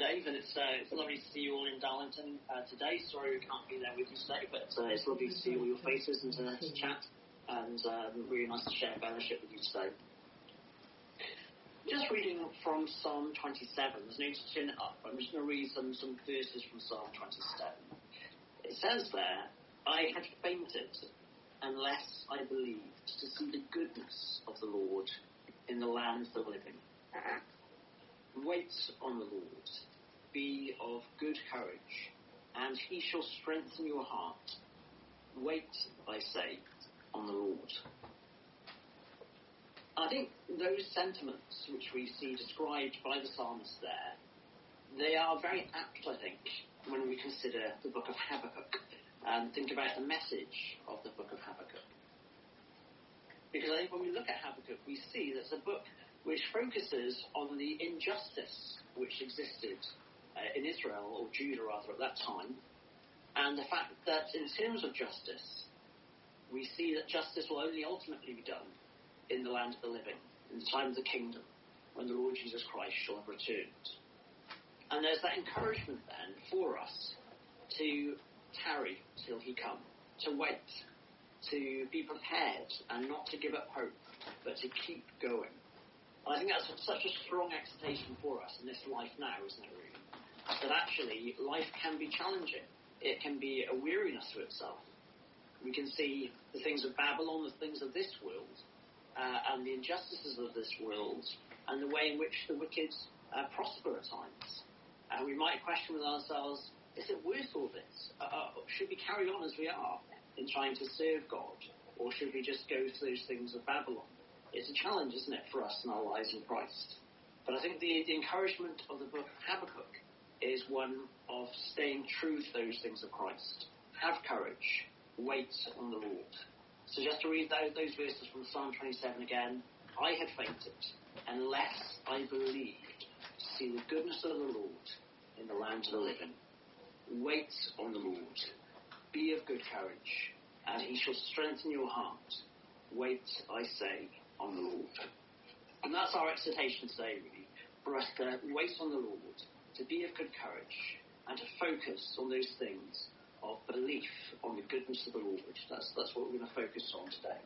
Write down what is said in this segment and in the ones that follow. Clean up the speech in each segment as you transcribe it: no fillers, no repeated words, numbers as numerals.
Dave, and it's lovely to see you all in Darlington today. Sorry we can't be there with you today, but it's lovely to see all your faces and to chat, and really nice to share fellowship with you today. Just reading from Psalm 27. There's no turn it up. I'm just going to read some verses from Psalm 27. It says there, I had fainted unless I believed to see the goodness of the Lord in the land of the living. Wait on the Lord, be of good courage, and he shall strengthen your heart. Wait, I say, on the Lord. I think those sentiments which we see described by the psalmist there, they are very apt, I think, when we consider the book of Habakkuk and think about the message of the book of Habakkuk. Because I think when we look at Habakkuk, we see that it's a book which focuses on the injustice which existed in Israel, or Judah rather, at that time, and the fact that in terms of justice, we see that justice will only ultimately be done in the land of the living, in the time of the kingdom, when the Lord Jesus Christ shall have returned. And there's that encouragement then for us to tarry till he come, to wait, to be prepared and not to give up hope, but to keep going. I think that's such a strong exhortation for us in this life now, isn't it, really? That actually life can be challenging. It can be a weariness to itself. We can see the things of Babylon, the things of this world, and the injustices of this world, and the way in which the wicked prosper at times. And we might question with ourselves, is it worth all this? Should we carry on as we are in trying to serve God? Or should we just go to those things of Babylon? It's a challenge, isn't it, for us in our lives in Christ. But I think the encouragement of the book of Habakkuk is one of staying true to those things of Christ. Have courage. Wait on the Lord. So just to read those verses from Psalm 27 again. I had fainted unless I believed to see the goodness of the Lord in the land of the living. Wait on the Lord. Be of good courage, and he shall strengthen your heart. Wait, I say, on the Lord. And that's our exhortation today, really, for us to wait on the Lord, to be of good courage, and to focus on those things of belief on the goodness of the Lord. That's what we're going to focus on today.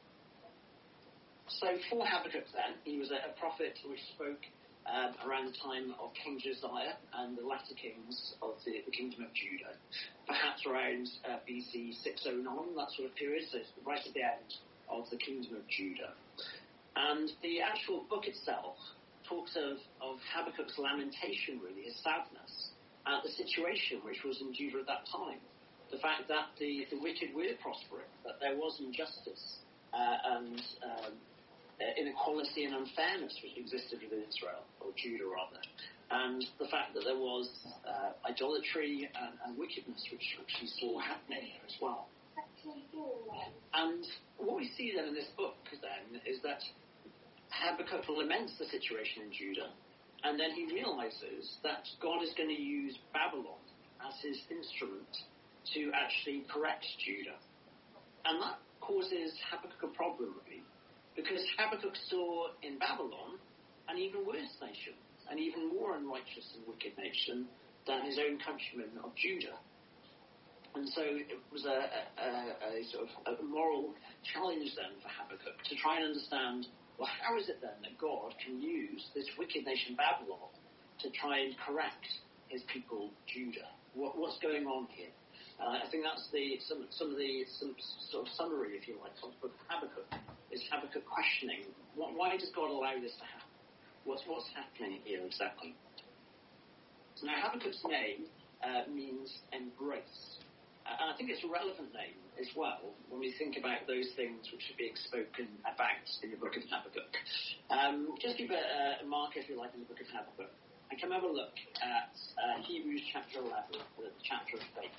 So for Habakkuk then, he was a prophet which spoke around the time of King Josiah and the latter kings of the kingdom of Judah, perhaps around BC 609, that sort of period, so it's right at the end of the kingdom of Judah. And the actual book itself talks of Habakkuk's lamentation, really, his sadness at the situation which was in Judah at that time. The fact that the wicked were prospering, that there was injustice and inequality and unfairness which existed within Israel, or Judah rather, and the fact that there was idolatry and wickedness which he saw happening as well. And what we see then in this book then is that Habakkuk laments the situation in Judah, and then he realizes that God is going to use Babylon as his instrument to actually correct Judah. And that causes Habakkuk a problem, really, because Habakkuk saw in Babylon an even worse nation, an even more unrighteous and wicked nation than his own countrymen of Judah. And so it was a sort of a moral challenge then for Habakkuk to try and understand, well, how is it then that God can use this wicked nation Babylon to try and correct his people Judah? What's going on here? I think that's some sort of summary, if you like, of the book of Habakkuk, is Habakkuk questioning, why does God allow this to happen? What's happening here exactly? Now, Habakkuk's name means embrace. And I think it's a relevant name as well when we think about those things which are being spoken about in the book of Habakkuk. Just keep a mark, if you like, in the book of Habakkuk. And come have a look at Hebrews chapter 11, the chapter of faith.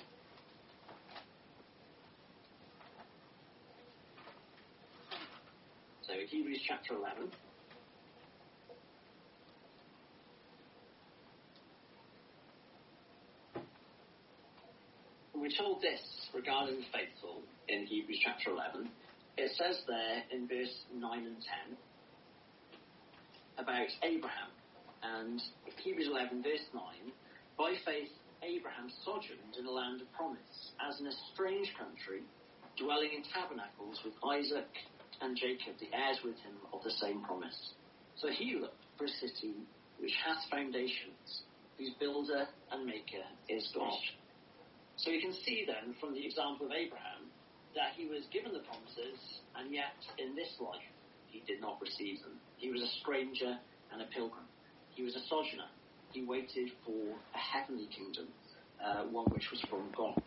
So Hebrews chapter 11. We're told this regarding the faithful in Hebrews chapter 11. It says there in verse 9 and 10 about Abraham and Hebrews 11, verse 9, by faith Abraham sojourned in a land of promise, as in a strange country, dwelling in tabernacles with Isaac and Jacob, the heirs with him of the same promise. So he looked for a city which hath foundations, whose builder and maker is God. So you can see then from the example of Abraham that he was given the promises, and yet in this life he did not receive them. He was a stranger and a pilgrim. He was a sojourner. He waited for a heavenly kingdom, one which was from God.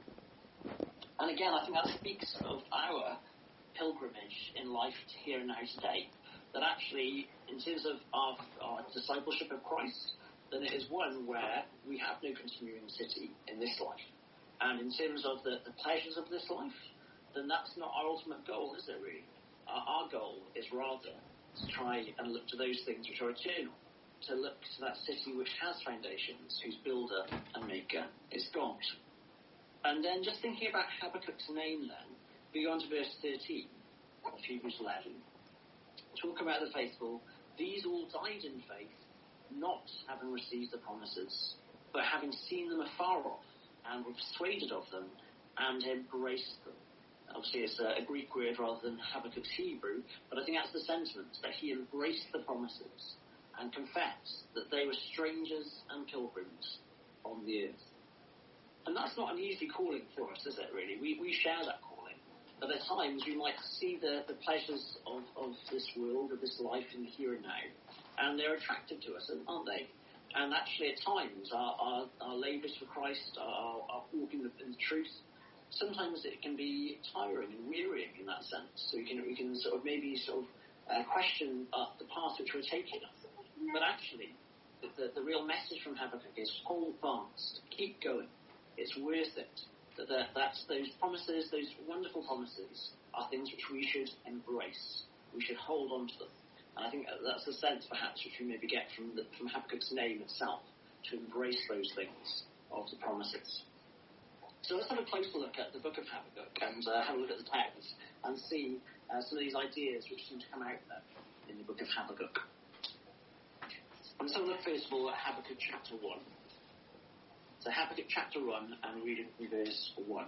And again, I think that speaks of our pilgrimage in life here and now today. That actually, in terms of our discipleship of Christ, then it is one where we have no continuing city in this life. And in terms of the pleasures of this life, then that's not our ultimate goal, is it really? Our goal is rather to try and look to those things which are eternal, to look to that city which has foundations, whose builder and maker is God. And then just thinking about Habakkuk's name then, we go on to verse 13 of Hebrews 11. Talk about the faithful. These all died in faith, not having received the promises, but having seen them afar off, and were persuaded of them, and embraced them. Obviously, it's a Greek word rather than Habakkuk's Hebrew, but I think that's the sentiment, that he embraced the promises and confessed that they were strangers and pilgrims on the earth. And that's not an easy calling for us, is it, really? We share that calling. But at times we might see the pleasures of this world, of this life in the here and now, and they're attractive to us, aren't they? And actually, at times, our labours for Christ, our walking in the truth, sometimes it can be tiring and wearying in that sense. So we can sort of maybe question the path which we're taking. But actually, the real message from Habakkuk is hold fast, keep going. It's worth it. That's those promises, those wonderful promises, are things which we should embrace. We should hold on to them. And I think that's the sense, perhaps, which we maybe get from Habakkuk's name itself, to embrace those things of the promises. So let's have a closer look at the book of Habakkuk and have a look at the text and see some of these ideas which seem to come out there in the book of Habakkuk. Let's have a look first of all at Habakkuk chapter 1. So Habakkuk chapter 1 and reading from verse 1.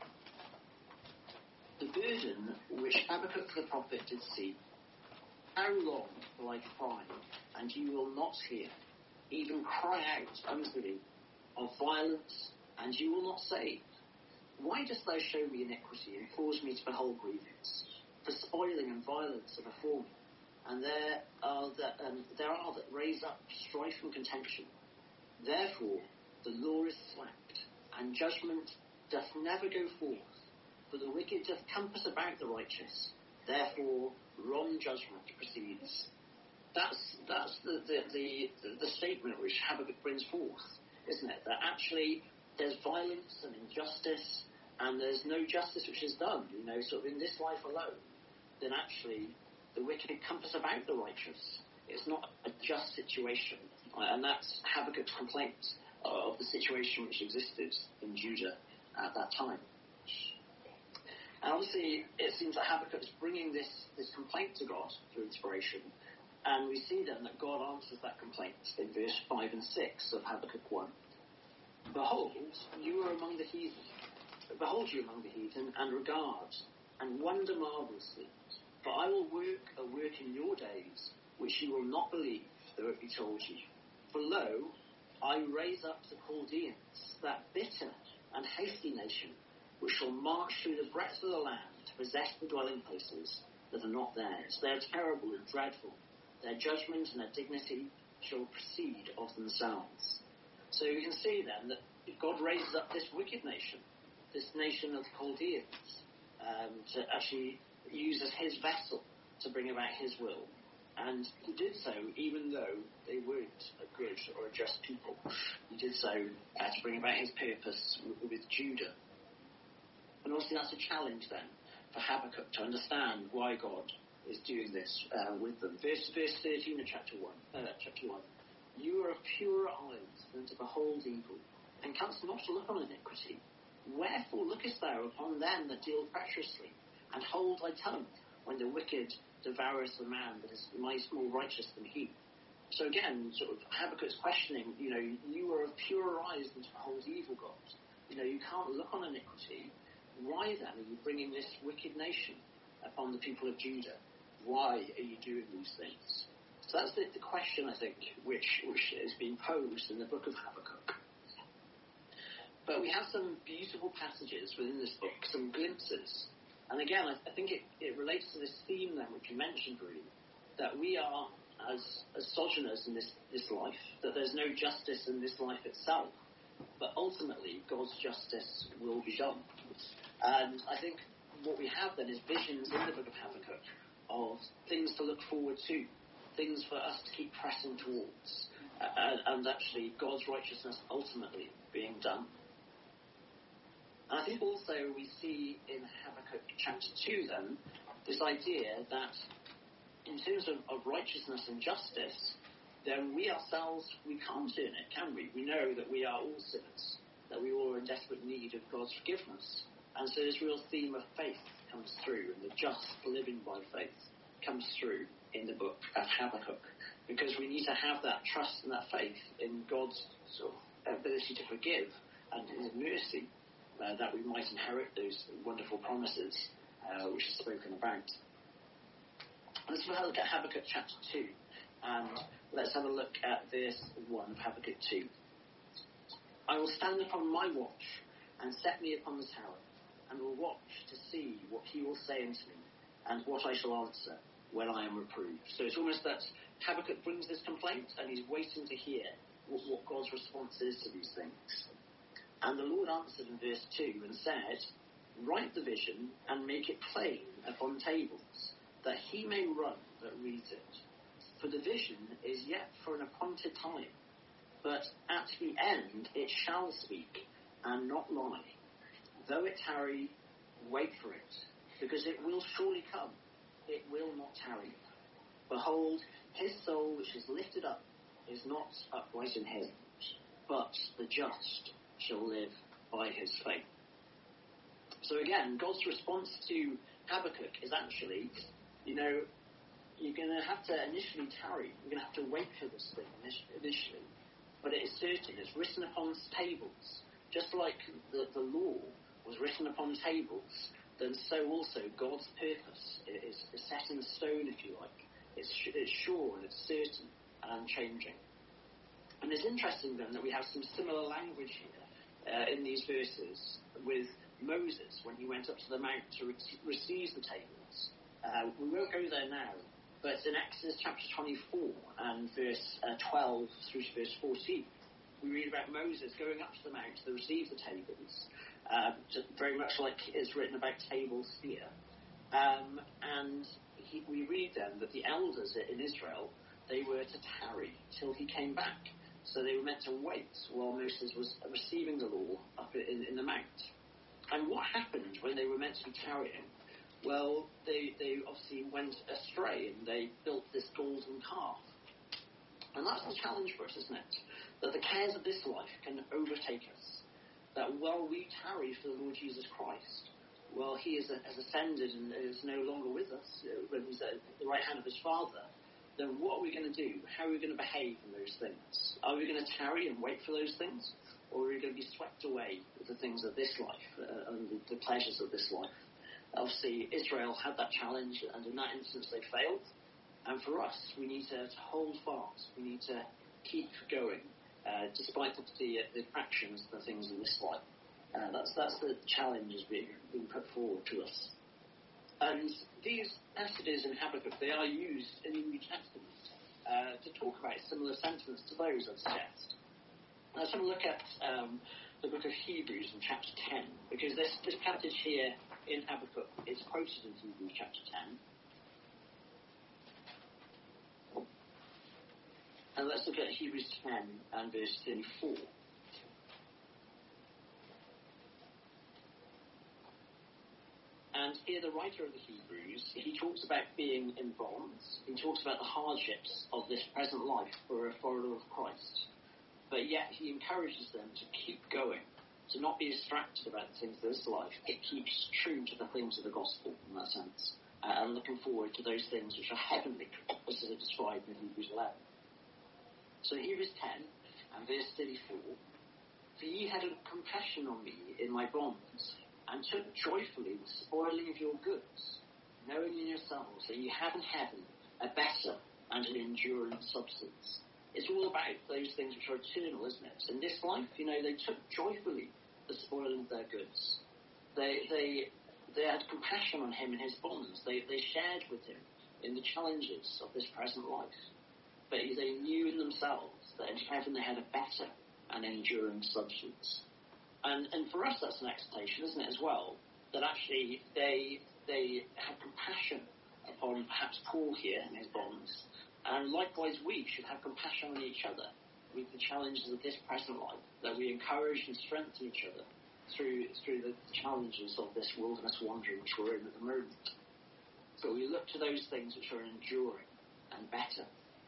The burden which Habakkuk the prophet did see, how long will I cry, and you will not hear, even cry out unto me of violence, and you will not save? Why dost thou show me iniquity, and cause me to behold grievance? For spoiling and violence are before me, and there are that raise up strife and contention. Therefore the law is slacked, and judgment doth never go forth. For the wicked doth compass about the righteous, therefore wrong judgment proceeds. That's the statement which Habakkuk brings forth, isn't it? That actually there's violence and injustice, and there's no justice which is done, sort of in this life alone. Then actually the wicked compass about the righteous. It's not a just situation, and that's Habakkuk's complaint of the situation which existed in Judah at that time. And obviously, it seems that Habakkuk is bringing this complaint to God through inspiration, and we see then that God answers that complaint in verse 5 and 6 of Habakkuk 1. Behold, you are among the heathen. Behold you among the heathen, and regard, and wonder marvellously. For I will work a work in your days, which you will not believe, though it be told you. For lo, I raise up the Chaldeans, that bitter and hasty nation, which shall march through the breadth of the land to possess the dwelling places that are not theirs. They are terrible and dreadful. Their judgment and their dignity shall proceed of themselves. So you can see then that God raises up this wicked nation, this nation of the Chaldeans, to actually use as his vessel to bring about his will. And he did so even though they weren't a good or a just people. He did so to bring about his purpose with Judah. And obviously that's a challenge then for Habakkuk to understand why God is doing this with them. Verse 13 of chapter 1. You are of purer eyes than to behold evil, and canst not look on iniquity. Wherefore lookest thou upon them that deal treacherously, and hold thy tongue when the wicked devoureth the man that is more righteous than he? So again, sort of Habakkuk's questioning, you are of purer eyes than to behold evil, God. You can't look on iniquity. Why then are you bringing this wicked nation upon the people of Judah? Why are you doing these things? So that's the question, I think, which is being posed in the book of Habakkuk. But we have some beautiful passages within this book, some glimpses. And again, I think it relates to this theme then, which you mentioned, really, that we are as sojourners in this life, that there's no justice in this life itself, but ultimately God's justice will be done. And I think what we have then is visions in the book of Habakkuk of things to look forward to, things for us to keep pressing towards, and actually God's righteousness ultimately being done. And I think also we see in Habakkuk chapter 2 then, this idea that in terms of righteousness and justice, then we ourselves, we can't earn it, can we? We know that we are all sinners, that we all are in desperate need of God's forgiveness. And so this real theme of faith comes through, and the just living by faith comes through in the book of Habakkuk, because we need to have that trust and that faith in God's sort of ability to forgive and his mercy, that we might inherit those wonderful promises which are spoken about. Let's have a look at Habakkuk chapter 2, and let's have a look at verse 1 of Habakkuk 2. I will stand upon my watch and set me upon the tower, and will watch to see what he will say unto me, and what I shall answer when I am reproved. So it's almost that Habakkuk brings this complaint, and he's waiting to hear what God's response is to these things. And the Lord answered in verse 2 and said, write the vision and make it plain upon tables, that he may run that reads it. For the vision is yet for an appointed time, but at the end it shall speak and not lie. Though it tarry, wait for it, because it will surely come. It will not tarry. Behold, his soul which is lifted up is not upright in him, but the just shall live by his faith. So again, God's response to Habakkuk is actually, you're going to have to initially tarry. You're going to have to wait for this thing initially. But it is certain. It's written upon tables. Just like the law was written upon tables, then so also God's purpose is set in stone, if you like. It's sure and it's certain and unchanging. And it's interesting then that we have some similar language here in these verses with Moses when he went up to the mount to receive the tables. We won't go there now, but in Exodus chapter 24 and verse 12 through to verse 14, we read about Moses going up to the mount to receive the tables, just very much like it's written about tables here. And we read then that the elders in Israel, they were to tarry till he came back. So they were meant to wait while Moses was receiving the law up in the mount. And what happened when they were meant to be tarrying? Well, they obviously went astray and they built this golden calf. And that's the challenge for us, isn't it? That the cares of this life can overtake us. That while we tarry for the Lord Jesus Christ, while he has ascended and is no longer with us, when he's at the right hand of his Father, then what are we going to do? How are we going to behave in those things? Are we going to tarry and wait for those things? Or are we going to be swept away with the things of this life and the pleasures of this life? Obviously, Israel had that challenge, and in that instance they failed. And for us, we need to hold fast. We need to keep going, despite the attractions and the things in this life. That's the challenge is being put forward to us. And these passages in Habakkuk, they are used in the New Testament to talk about similar sentiments to those, I'd suggest. Let's have a look at the book of Hebrews in chapter 10, because this passage here in Habakkuk is quoted in Hebrews chapter 10. And let's look at Hebrews 10 and verse 34. And here the writer of the Hebrews, he talks about being in bonds. He talks about the hardships of this present life for a follower of Christ. But yet he encourages them to keep going, to not be distracted about the things of this life. It keeps true to the things of the gospel in that sense, and looking forward to those things which are heavenly, as is described in Hebrews 11. So Hebrews 10 and verse 34, for ye had compassion on me in my bonds, and took joyfully the spoiling of your goods, knowing in yourselves that ye have in heaven a better and an enduring substance. It's all about those things which are eternal, isn't it? In this life, they took joyfully the spoiling of their goods. They had compassion on him in his bonds. They shared with him in the challenges of this present life. But they knew in themselves that in heaven they had a better and enduring substance. And for us, that's an exhortation, isn't it, as well? That actually they had compassion upon perhaps Paul here in his bonds. And likewise, we should have compassion on each other with the challenges of this present life, that we encourage and strengthen each other through the challenges of this wilderness wandering which we're in at the moment. So we look to those things which are enduring and better.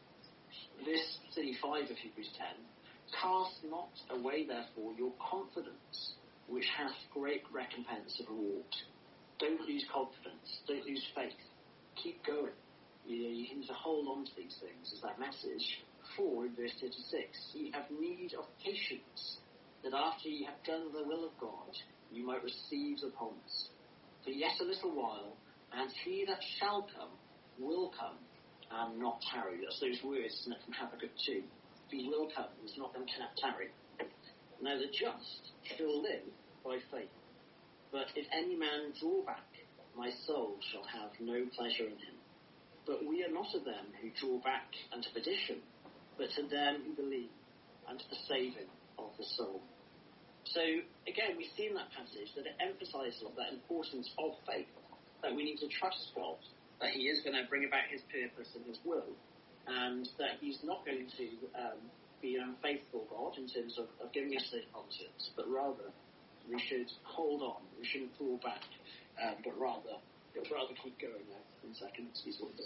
Verse 35 of Hebrews 10, cast not away therefore your confidence, which hath great recompense of reward. Don't lose confidence, don't lose faith, keep going. You need to hold on to these things, as that message. For in verse 36, ye have need of patience, that after ye have done the will of God, you might receive the promise. For yet a little while, and he that shall come will come, and not tarry. That's those words, isn't it, from Habakkuk 2. He will come, he's not going to tarry. Now the just shall live by faith. But if any man draw back, my soul shall have no pleasure in him. But we are not of them who draw back unto perdition, but to them who believe unto the saving of the soul. So, again, we see in that passage that it emphasises that importance of faith, that we need to trust God, that he is going to bring about his purpose and his will, and that he's not going to be an unfaithful God in terms of giving us those promises, but rather we should hold on, we shouldn't fall back, but rather keep going there. In a second, excuse me.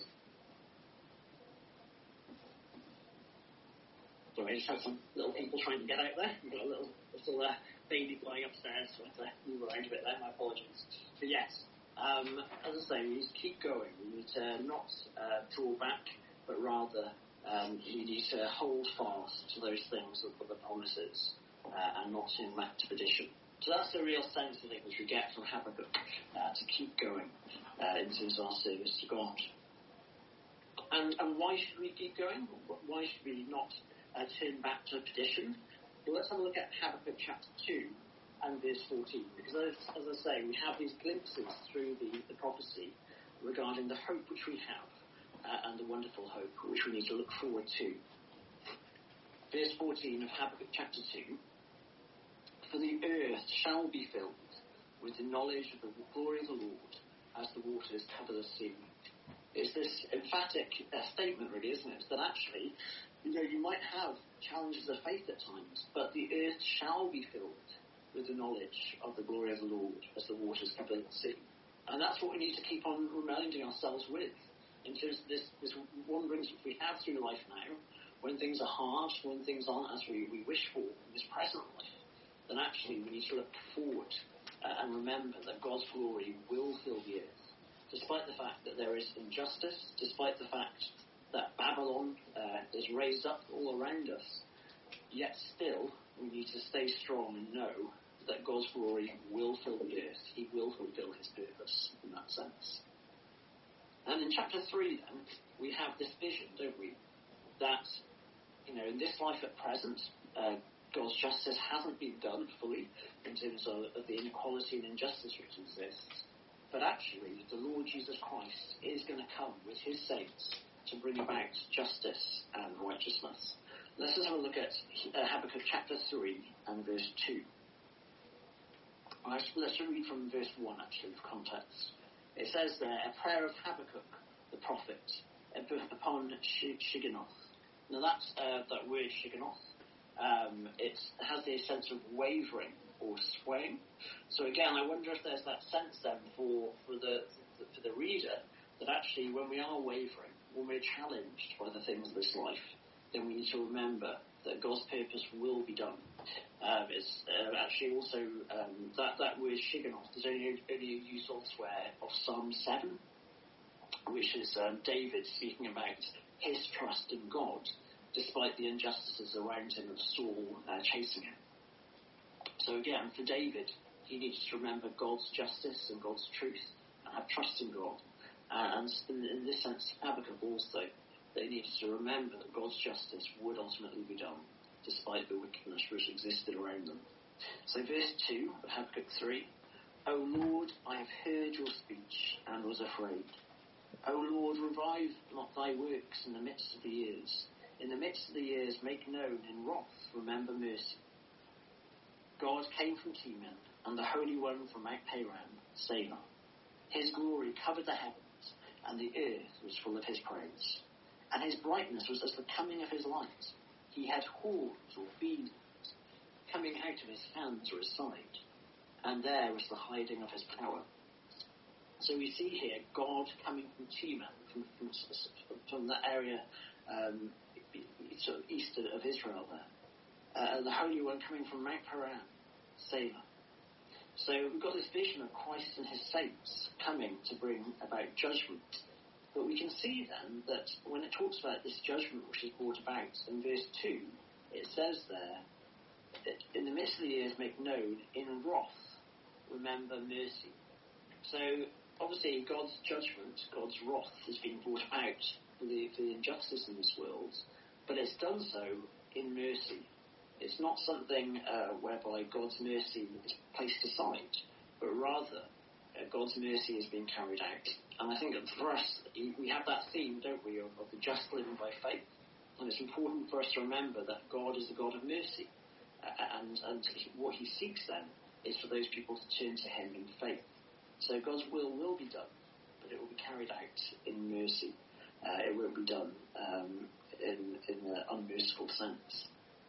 Sorry, I just had some little people trying to get out there. We've got a little baby flying upstairs, so I had to move around a bit there. My apologies. But yes, as I say, we need to keep going. We need to not draw back, but rather we need to hold fast to those things that were the promises and not turn back to perdition. So that's the real sense, I think, which we get from Habakkuk, to keep going in terms of our service to God. And why should we keep going? Why should we not turn back to perdition? Well, let's have a look at Habakkuk chapter 2 and verse 14, because as I say, we have these glimpses through the prophecy regarding the hope which we have and the wonderful hope which we need to look forward to. Verse 14 of Habakkuk chapter 2, for the earth shall be filled with the knowledge of the glory of the Lord as the waters cover the sea. It's this emphatic statement, really, isn't it? That actually, you might have challenges of faith at times, but the earth shall be filled with the knowledge of the glory of the Lord as the waters cover the sea. And that's what we need to keep on reminding ourselves with, in terms of this wanderings which we have through life now, when things are hard, when things aren't as we wish for in this present life. Then actually we need to look forward and remember that God's glory will fill the earth. Despite the fact that there is injustice, despite the fact that Babylon is raised up all around us, yet still we need to stay strong and know that God's glory will fill the earth. He will fulfill his purpose in that sense. And in chapter 3 then, we have this vision, don't we? That, in this life at present, God's justice hasn't been done fully in terms of the inequality and injustice which exists. But actually, the Lord Jesus Christ is going to come with his saints to bring about justice and righteousness. Let's just have a look at Habakkuk chapter 3 and verse 2. Let's read from verse 1, actually, for context. It says there, a prayer of Habakkuk, the prophet, upon Shigionoth. Now that's that word Shigionoth. It has the sense of wavering or swaying. So again, I wonder if there's that sense then for the reader that actually when we are wavering, when we're challenged by the things of this life, then we need to remember that God's purpose will be done. It's actually also that word Shigionoth is only used elsewhere of Psalm 7, which is David speaking about his trust in God despite the injustices around him of Saul chasing him. So again, for David, he needs to remember God's justice and God's truth and have trust in God. And in this sense, Habakkuk also, they needed to remember that God's justice would ultimately be done, despite the wickedness which existed around them. So verse 2 of Habakkuk 3, O Lord, I have heard your speech and was afraid. O Lord, revive not thy works in the midst of the years. In the midst of the years make known in wrath, remember mercy. God came from Teman, and the Holy One from Mount Paran, Selah. His glory covered the heavens, and the earth was full of his praise. And his brightness was as the coming of his light. He had horns or beams coming out of his hands or his side, and there was the hiding of his power. So we see here God coming from Teman, from that area sort of east of Israel there. The Holy One coming from Mount Paran, Selah. So we've got this vision of Christ and his saints coming to bring about judgment. But we can see then that when it talks about this judgment which is brought about in verse 2, it says there, in the midst of the years make known, in wrath, remember mercy. So obviously God's judgment, God's wrath has been brought out for the injustice in this world, but it's done so in mercy. It's not something whereby God's mercy is placed aside, but rather God's mercy is being carried out. And I think that for us, we have that theme, don't we, of the just living by faith. And it's important for us to remember that God is the God of mercy. And what he seeks then is for those people to turn to him in faith. So God's will be done, but it will be carried out in mercy. It won't be done in an unmerciful sense.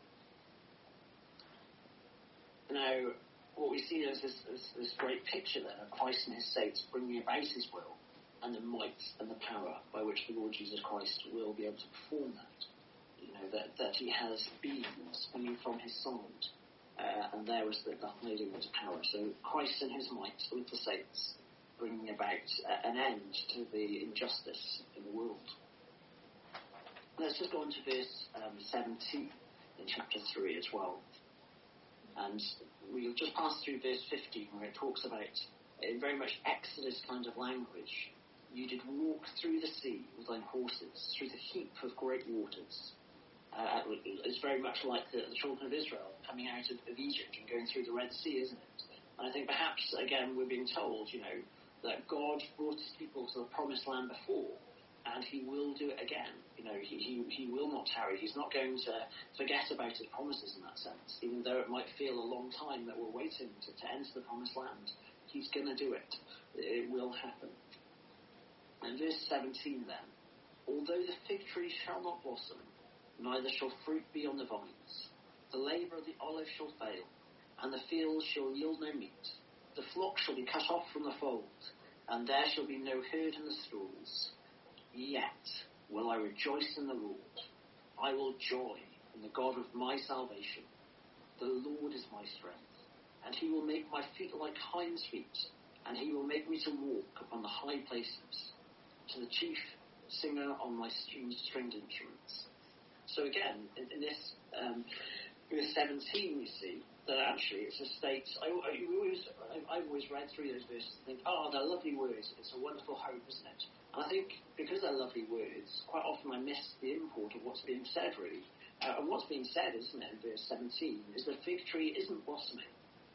Now, what we see is this great picture then of Christ and his saints bringing about his will and the might and the power by which the Lord Jesus Christ will be able to perform that. You know, that he has beams coming from his side, and there is the hiding of his power. So Christ and his might with the saints bringing about an end to the injustice in the world. Let's just go on to verse 17 in chapter 3 as well. And we'll just pass through verse 15 where it talks about, in very much Exodus kind of language, you did walk through the sea with thine horses, through the heap of great waters. It's very much like the children of Israel coming out of Egypt and going through the Red Sea, isn't it? And I think perhaps, again, we're being told, that God brought his people to the promised land before, and he will do it again. He will not tarry. He's not going to forget about his promises in that sense, even though it might feel a long time that we're waiting to enter the promised land. He's going to do it. It will happen. And verse 17 then, although the fig tree shall not blossom, neither shall fruit be on the vines, the labour of the olive shall fail, and the field shall yield no meat. The flock shall be cut off from the fold, and there shall be no herd in the stalls. Yet will I rejoice in the Lord. I will joy in the God of my salvation. The Lord is my strength, and he will make my feet like hinds' feet, and he will make me to walk upon the high places, to the chief singer on my stringed instruments. So again, in this verse 17, we see that actually it's a state. I've always read through those verses and think, they're lovely words. It's a wonderful hope, isn't it? And I think because they're lovely words, quite often I miss the import of what's being said, really. And what's being said, isn't it, in verse 17, is the fig tree isn't blossoming.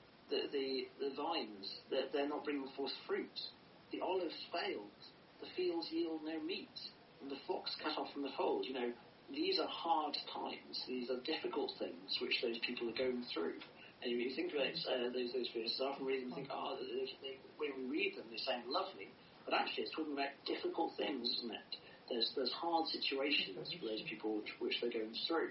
The vines, they're not bringing forth fruit. The olives failed. The fields yield no meat. And the flocks cut off from the fold. These are hard times. These are difficult things which those people are going through. And when you think about those verses, I often read them and think, when we read them, they sound lovely. But actually, it's talking about difficult things, isn't it? There's hard situations for those people which they're going through.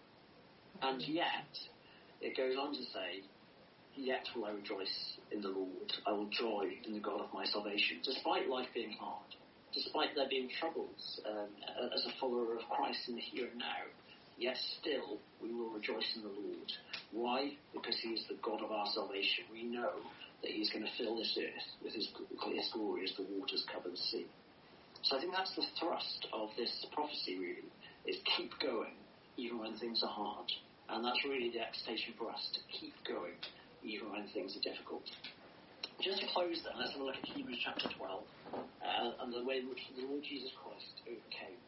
And yet, it goes on to say, yet will I rejoice in the Lord. I will joy in the God of my salvation. Despite life being hard, despite there being troubles as a follower of Christ in the here and now, yet still we will rejoice in the Lord. Why? Because he is the God of our salvation. We know that he's going to fill this earth with his glory as the waters cover the sea. So I think that's the thrust of this prophecy, really, is keep going, even when things are hard. And that's really the exhortation for us, to keep going, even when things are difficult. Just to close then, let's have a look at Hebrews chapter 12, and the way in which the Lord Jesus Christ overcame.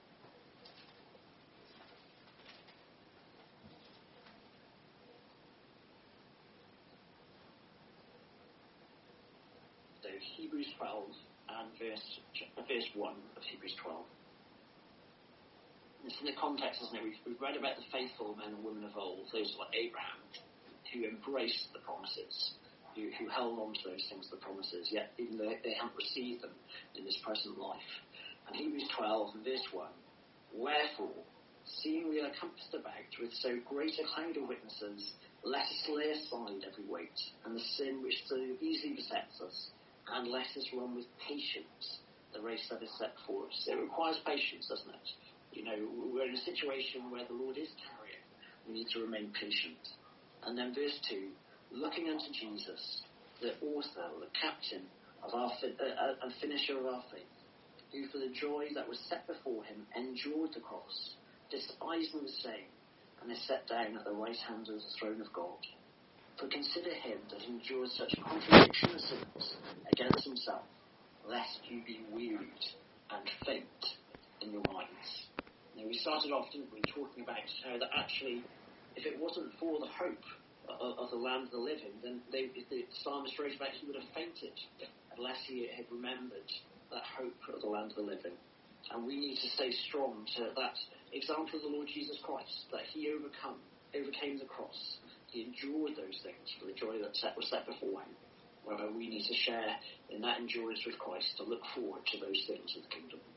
So Hebrews 12 and verse 1 of Hebrews 12. It's in the context, isn't it? We've read about the faithful men and women of old, those like Abraham, who embraced the promises, who held on to those things, the promises, yet even though they haven't received them in this present life. And Hebrews 12 and verse 1, wherefore, seeing we are compassed about with so great a cloud of witnesses, let us lay aside every weight and the sin which so easily besets us, and let us run with patience the race that is set before us. It requires patience, doesn't it? You know, we're in a situation where the Lord is carrying. We need to remain patient. And then verse 2, looking unto Jesus, the author, the captain of our and finisher of our faith, who for the joy that was set before him endured the cross, despising the shame, and is set down at the right hand of the throne of God. For consider him that endured such contradiction of sins against himself, lest you be wearied and faint in your minds. Now, we started off, didn't we, talking about how that actually, if it wasn't for the hope of the land of the living, then the psalmist wrote about he would have fainted unless he had remembered that hope of the land of the living. And we need to stay strong to that example of the Lord Jesus Christ, that he overcame the cross. He endured those things for the joy that was set before him. Well, we need to share in that endurance with Christ, to look forward to those things of the kingdom.